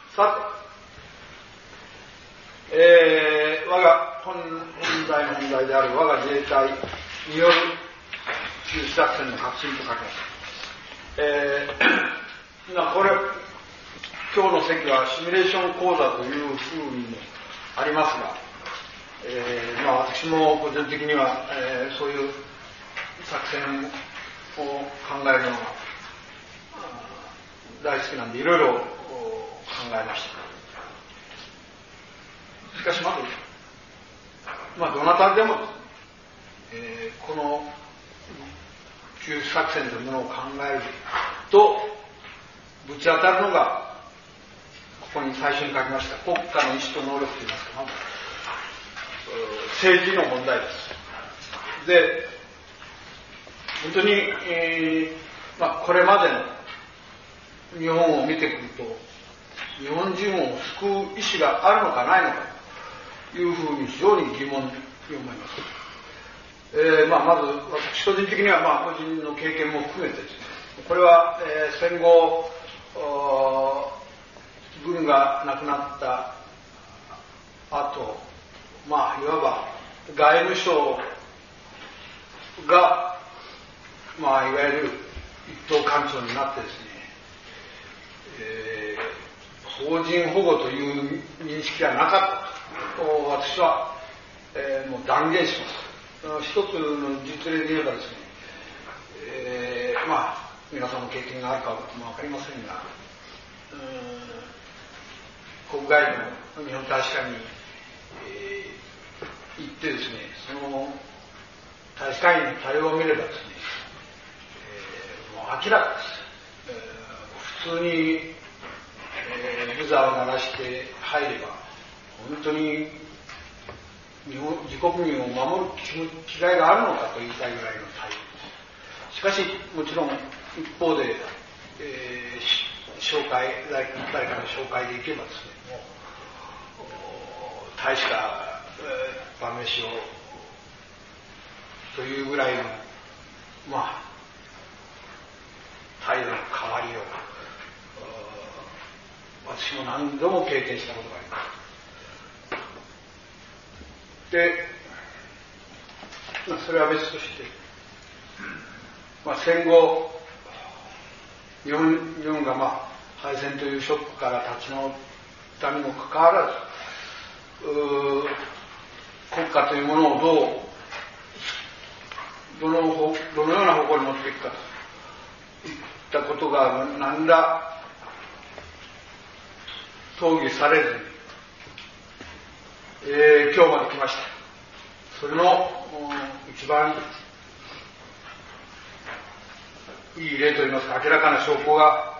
さて、我が本題の問題である我が自衛隊による救出作戦の革新と書きます。これ、今日の席はシミュレーション講座というふうにもありますが、私も個人的には、そういう作戦を考えるのが大好きなんで、いろいろ考えました。しかしどなたでも、この救出作戦というものを考えるとぶち当たるのが、ここに最初に書きました国家の意思と能力といいますか、政治の問題です。で、本当に、これまでの日本を見てくると、日本人を救う意思があるのかないのかというふうに非常に疑問に思います。まず私個人的には、個人の経験も含めてですね、これは、戦後軍がなくなった後、いわば外務省が、いわゆる一等官庁になってですね、邦人保護という認識がなかったと私は、もう断言します。一つの実例で言えばですね、皆さんの経験があるかもわかりませんが、国外の日本大使館に、行ってですね、その大使館員の対応を見ればですね、もう明らかです。普通に、ブザーを鳴らして入れば、本当に自国民を守る気概があるのかと言いたいぐらいの対応です。しかし、もちろん一方で、誰かの紹介で行けばですね、もう大使が晩飯をというぐらいの態度の変わりを私も何度も経験したことがあります。で、それは別として、戦後日本が敗戦というショックから立ち直ったにもかかわらず、国家というものをどのような方向に持っていくかといったことが何ら討議されずに、今日まで来ました。それの一番いい例といいますか、明らかな証拠が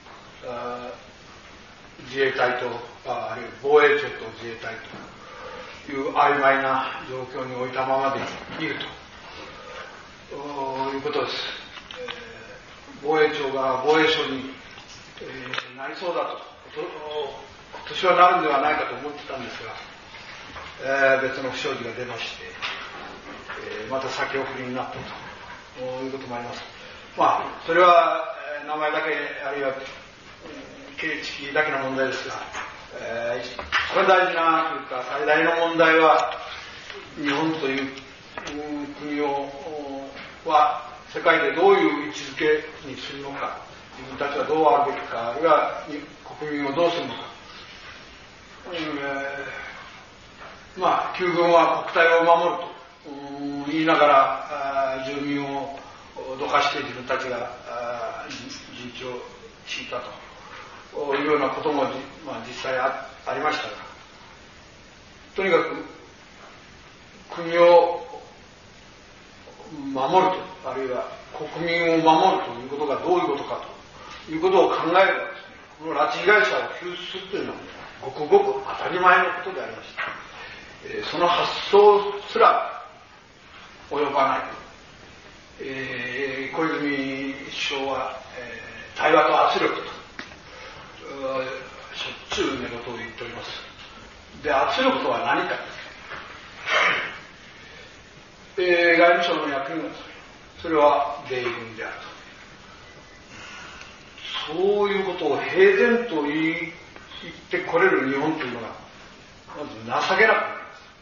自衛隊とあるいは防衛庁と自衛隊という曖昧な状況に置いたままでいるということです。防衛庁が防衛省に、なりそうだと、今年はなるんではないかと思ってたんですが、別の不祥事が出まして、また先送りになったということもあります。それは、名前だけあるいは形式だけの問題ですが、一番大事なというか最大の問題は、日本という国は世界でどういう位置づけにするのか、自分たちはどうあるべきか、あるいは国民をどうするのか、旧軍は国体を守ると言いながら住民をどかして自分たちが陣地を敷いたというようなことも実際ありましたが、とにかく国を守ると、あるいは国民を守るということがどういうことかということを考えればですね、この拉致被害者を救出するというのはごくごく当たり前のことでありました。その発想すら及ばない。小泉首相は、対話と圧力としょっちゅう寝言を言っております。で、圧力とは何か。外務省の役員がそれは米軍であると。そういうことを平然と言って来れる日本というのがまず情けなくなります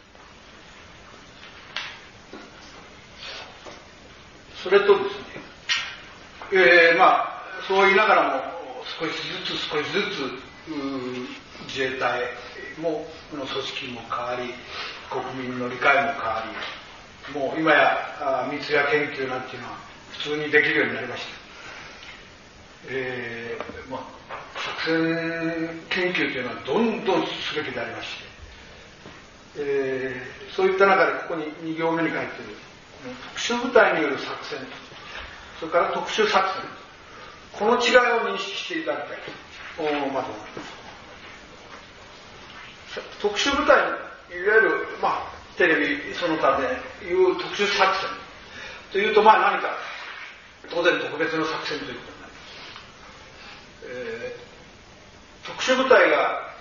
。それとですね、そう言いながらも少しずつ自衛隊の組織も変わり、国民の理解も変わり、もう今や密夜研究なんていうのは普通にできるようになりました。作戦研究というのはどんどんすべきでありまして、そういった中でここに2行目に書いている特殊部隊による作戦、それから特殊作戦、この違いを認識していただきたいと思います。特殊部隊、いわゆる、テレビその他でいう特殊作戦というと、何か当然特別の作戦ということになります。特殊部隊が、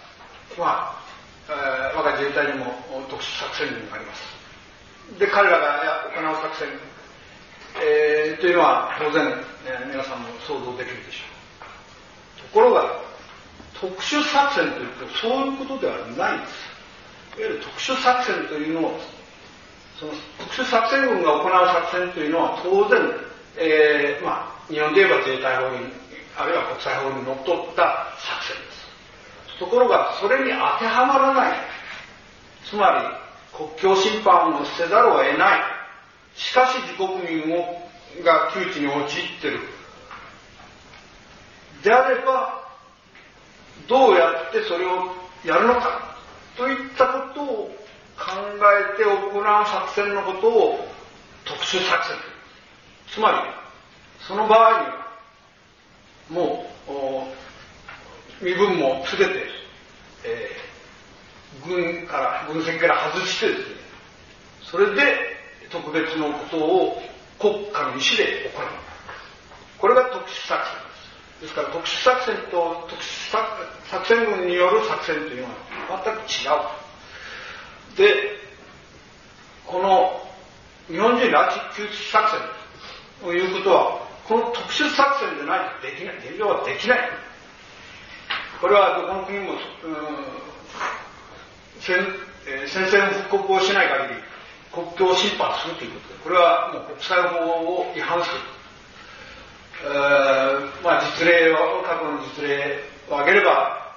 我が自衛隊にも特殊作戦軍があります。で、彼らが行う作戦、というのは当然、皆さんも想像できるでしょう。ところが、特殊作戦というとそういうことではないんです。いわゆる特殊作戦というのを、その特殊作戦軍が行う作戦というのは当然、日本で言えば自衛隊法にあるいは国際法にのっとった作戦です。ところがそれに当てはまらない、つまり国境侵犯をせざるを得ない、しかし自国民が窮地に陥っているであれば、どうやってそれをやるのかといったことを考えて行う作戦のことを特殊作戦、つまりその場合にはもう身分もすべて、軍籍から外してですね、それで特別のことを国家の意思で行う。これが特殊作戦です。ですから特殊作戦と特殊作戦軍による作戦というのは全く違う。で、この日本人拉致救出作戦ということは、この特殊作戦でないとできない、現状はできない。これはどこの国も宣戦布告をしない限り国境侵犯するということで、これはもう国際法を違反する。実例を、過去の実例を挙げれば、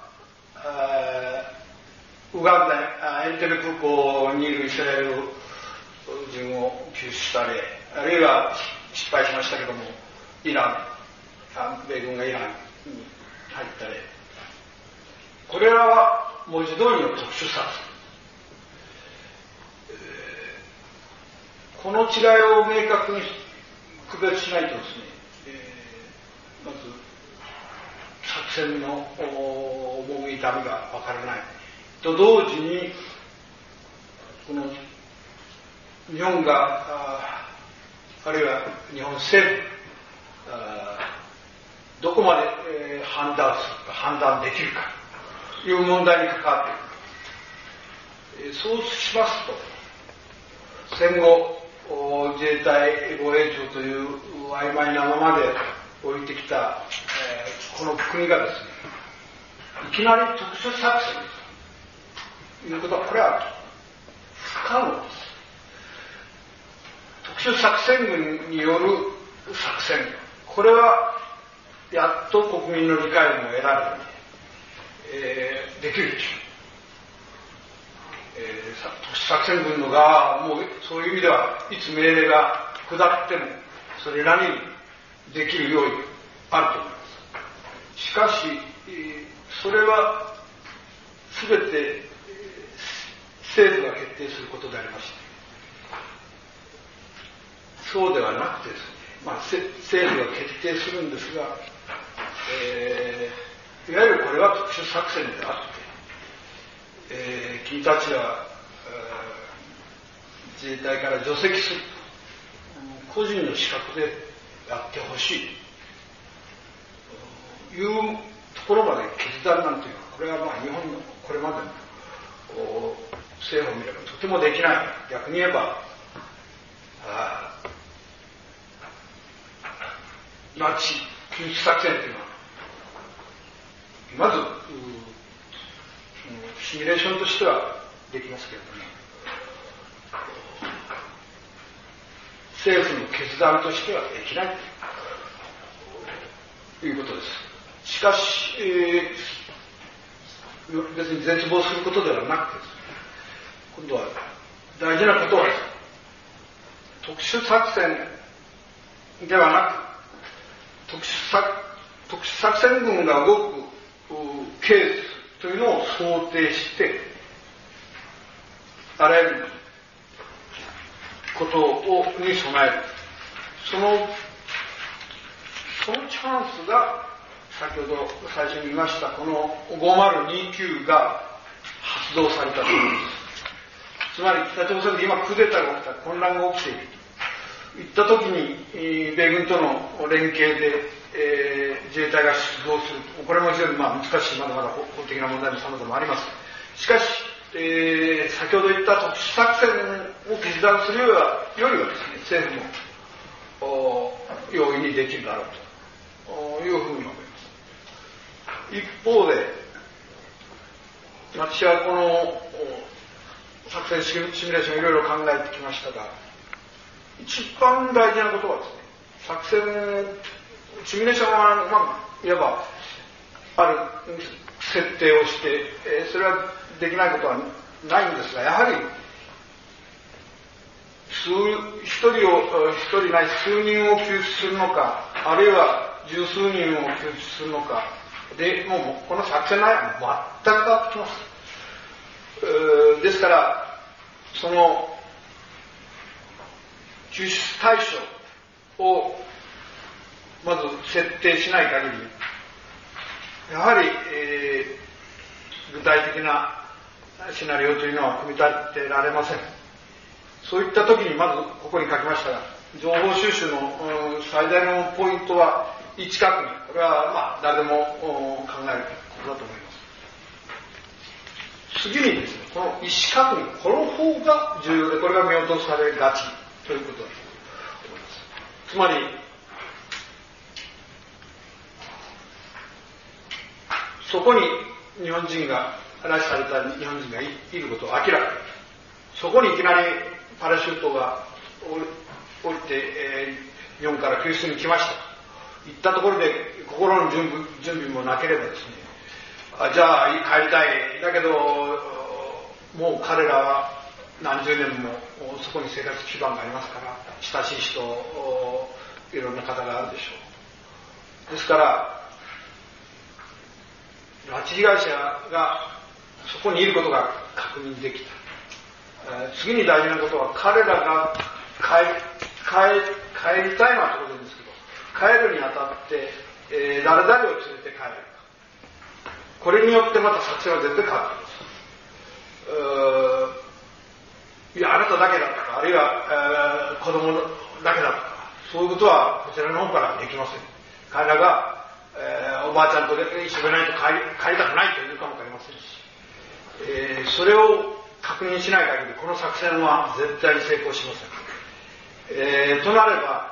ウガンダ、エンテベ空港にいるイスラエル人を救出した例、あるいは失敗しましたけども、イラン、米軍がイランに入った例、これらは文字通りの特殊作戦。この違いを明確に区別しないとですね、まず作戦の重い痛みがわからないと同時に、この日本があるいは日本政府どこまで判断できるかという問題に関わっている。そうしますと、戦後自衛隊防衛庁という曖昧なままで置いてきた、この国がですね、いきなり特殊作戦ということは、これは不可能です。特殊作戦軍による作戦、これはやっと国民の理解も得られて、できるでしょう。特殊作戦軍の側はもうそういう意味ではいつ命令が下ってもそれなりにできる用意あると思います。しかしそれは全て政府が決定することでありまして、そうではなくてですね、政府が決定するんですが、いわゆるこれは特殊作戦であって、君たちは自衛隊から除籍する、個人の資格でやってほしいというところまで決断なんていうのは、これは日本のこれまでの政府を見ればとてもできない。逆に言えば拉致救出作戦というのはまずシミュレーションとしてはできますけれども、政府の決断としてはできないということです。しかし、別に絶望することではなくて、今度は大事なことは、特殊作戦ではなく、特殊作戦軍が動くケースというのを想定して、あらゆることに備える。そのチャンスが、先ほど最初に言いました、この5029が発動されたということです。つまり北朝鮮で今クーデターが起きた、混乱が起きているといったときに、米軍との連携で、自衛隊が出動する。これも非常に難しい、まだまだ法的な問題も様々あります。しかし、先ほど言った特殊作戦を決断するよりはですね、政府も容易にできるだろうというふうに思います。一方で、私はこの作戦シミュレーションいろいろ考えてきましたが、一番大事なことはですね、作戦シミュレーションはいわばある設定をして、それはできないことはないんですが、やはり一人ない数人を救出するのか、あるいは十数人を救出するのかで、もうこの作戦内容は全く変わってきます。ですからその救出対象をまず設定しない限り、やはり、具体的なシナリオというのは組み立てられません。そういった時にまずここに書きましたが、情報収集の最大のポイントは位置確認。これは誰でも考えることだと思います。次にですね、この意思確認、この方が重要で、これが見落とされがちということだと思います。つまりそこに日本人が拉致された日本人がいることは明らかに、そこにいきなりパラシュートが降りて、日本から救出に来ましたといったところで心の準備もなければですね、じゃあ帰りたい、だけどもう彼らは何十年もそこに生活基盤がありますから、親しい人、いろんな方があるでしょう。ですから拉致被害者がそこにいることが確認できた。次に大事なことは、彼らが帰りたいのは当然ですけど、帰るにあたって、誰々を連れて帰るか。これによってまた作戦は絶対変わってきます。いや、あなただけだとか、あるいは、子供だけだとか、そういうことはこちらの方からできません。彼らがおばあちゃんと一緒でないと帰りたくないというかもわかりませんし、それを確認しない限りこの作戦は絶対に成功しません。となれば、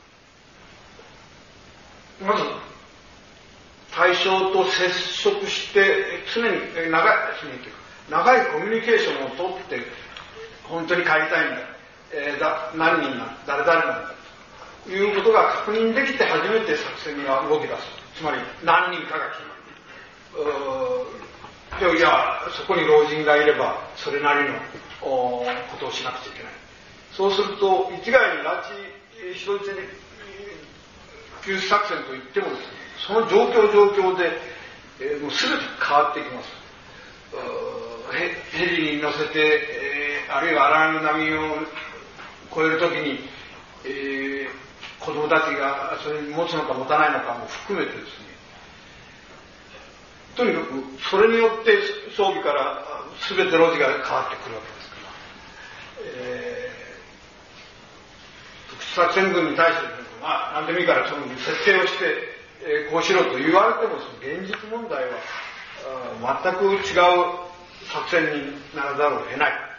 まず対象と接触して常に長いコミュニケーションをとって、本当に帰りたいんだ、何人なんだ、誰々なんだということが確認できて初めて作戦が動き出す。つまり何人かが決まる。いや、そこに老人がいればそれなりのことをしなくちゃいけない。そうすると一概に拉致人質に救出作戦といってもですね、その状況で、もう全て変わってきます。ヘリに乗せて、あるいは荒波を越えるときに、子供たちがそれに持つのか持たないのかも含めてですね、とにかくそれによって装備から全て路地が変わってくるわけですから、特殊作戦軍に対して何でもいいからその設定をして、こうしろと言われても、現実問題は全く違う作戦にならざるを得ない。